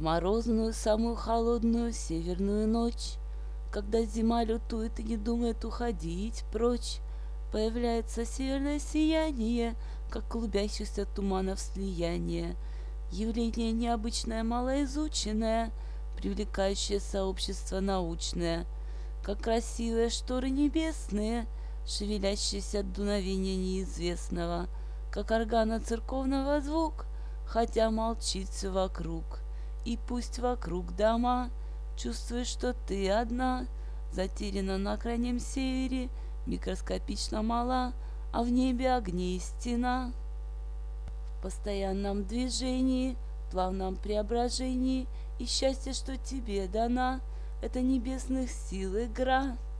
морозную, самую холодную северную ночь, когда зима лютует и не думает уходить прочь, появляется северное сияние, как клубящихся туманов слияние. Явление необычное, малоизученное, привлекающее сообщество научное, как красивые шторы небесные, шевелящиеся от дуновения неизвестного, как органа церковного звук, хотя молчит все вокруг. И пусть вокруг дома, чувствуешь, что ты одна, затеряна на крайнем севере, микроскопично мала, а в небе огней стена. В постоянном движении, плавном преображении, и счастье, что тебе дана, это небесных сил игра.